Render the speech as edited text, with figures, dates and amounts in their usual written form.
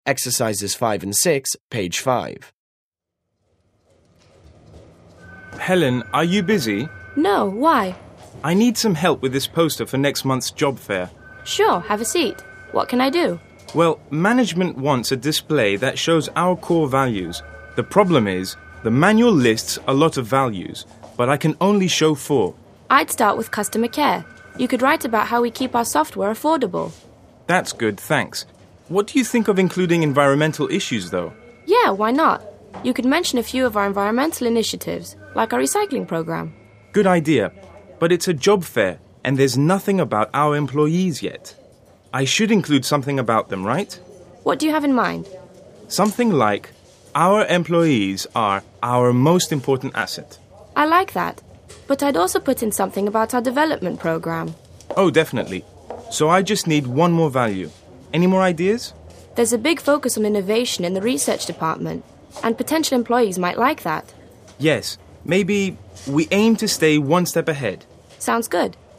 Exercises 5 and 6, page 5. Helen, are you busy? No, why? I need some help with this poster for next month's job fair. Sure, have a seat. What can I do? Well, management wants a display that shows our core values. The problem is, the manual lists a lot of values, but I can only show 4. I'd start with customer care. You could write about how we keep our software affordable. That's good, thanks. What do you think of including environmental issues, though? Yeah, why not? You could mention a few of our environmental initiatives, like our recycling program. Good idea, but it's a job fair, and there's nothing about our employees yet. I should include something about them, right? What do you have in mind? Something like, our employees are our most important asset. I like that, but I'd also put in something about our development program. Oh, definitely. So I just need one more value. Any more ideas? There's a big focus on innovation in the research department, and potential employees might like that. Yes, maybe we aim to stay one step ahead. Sounds good.